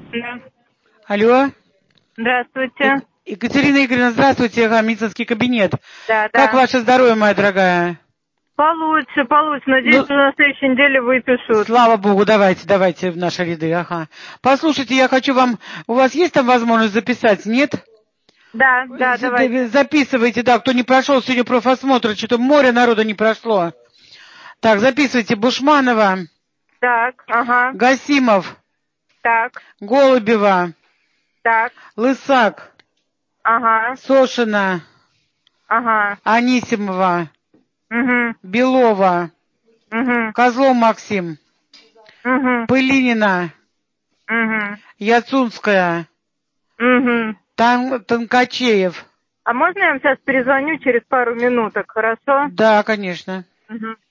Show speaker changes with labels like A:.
A: Да.
B: Алло.
A: Здравствуйте.
B: Екатерина Игоревна, здравствуйте, медицинский кабинет.
A: Да.
B: Как ваше здоровье, моя дорогая?
A: Получше. Надеюсь, что на следующей неделе выпишут.
B: Слава богу, давайте в наши ряды, ага. Послушайте, я хочу вам... У вас есть там возможность записать, нет?
A: Да, давайте.
B: Записывайте, да, кто не прошел сегодня профосмотр, что-то море народа не прошло. Так, записывайте. Бушманова.
A: Так, ага.
B: Гасимов.
A: Так.
B: Голубева.
A: Так.
B: Лысак.
A: Ага.
B: Сошина.
A: Ага.
B: Анисимова.
A: Угу.
B: Белова.
A: Угу.
B: Козлов Максим.
A: Угу.
B: Пылинина.
A: Угу.
B: Яцунская.
A: Угу.
B: Танкачеев.
A: А можно я вам сейчас перезвоню через пару минуток, хорошо?
B: Да, конечно.
A: Угу.